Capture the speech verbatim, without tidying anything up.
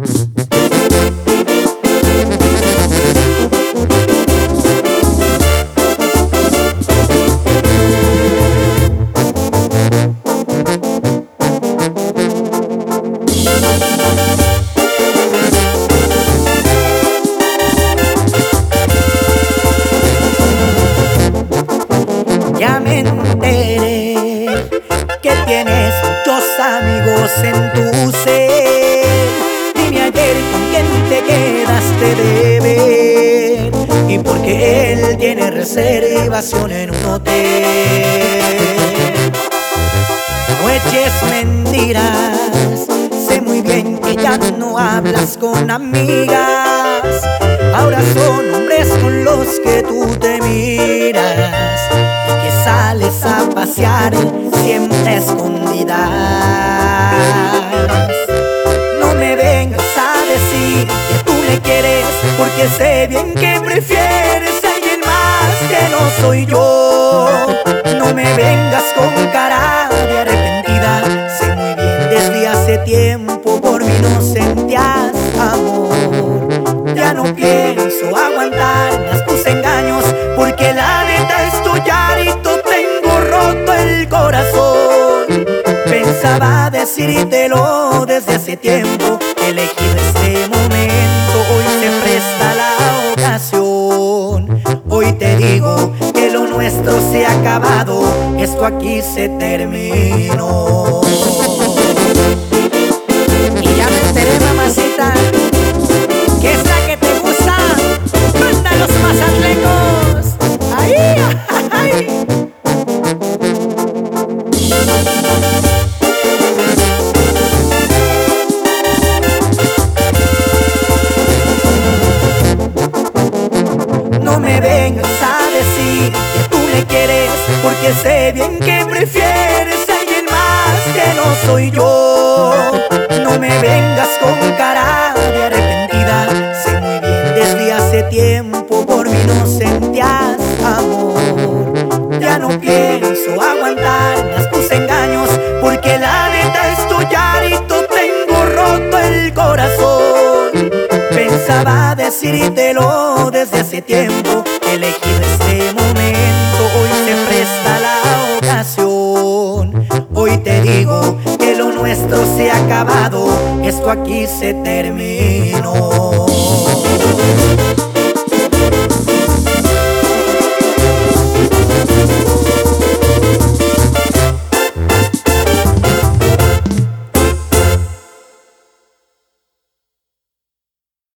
Ya me enteré que tienes muchos amigos en tu ser. Dime ayer con quién te quedaste de ver y porque él tiene reservación en un hotel. No eches mentiras, sé muy bien que ya no hablas con amigas. Ahora son hombres con los que tú te miras y que sales a pasear siempre escondidas. No me vengas a decir que tú me quieres, porque sé bien que prefieres a alguien más que no soy yo. No me vengas con cara de arrepentida, sé muy bien desde hace tiempo por mí no sentías amor. Ya no pienso aguantar más tus engaños, porque la neta estoy harto, tengo roto el corazón. Pensaba decírtelo desde hace tiempo, he elegido este momento, hoy se presta la ocasión. Hoy te digo que lo nuestro se ha acabado, esto aquí se terminó. Y ya me enteré, mamacita, que es la que te gusta. Manda los mazatlecos. ¡Ay, ay! No me vengas a decir que tú me quieres, porque sé bien que prefieres a alguien más que no soy yo. No me vengas con cara de arrepentida, sé muy bien desde hace tiempo por mí no sentías amor. Ya no pienso aguantar más tus engaños, porque la neta estoy harto, tengo roto el corazón. Pensaba decírtelo desde hace tiempo, he elegido este momento, hoy se presta la ocasión. Hoy te digo que lo nuestro se ha acabado, esto aquí se terminó.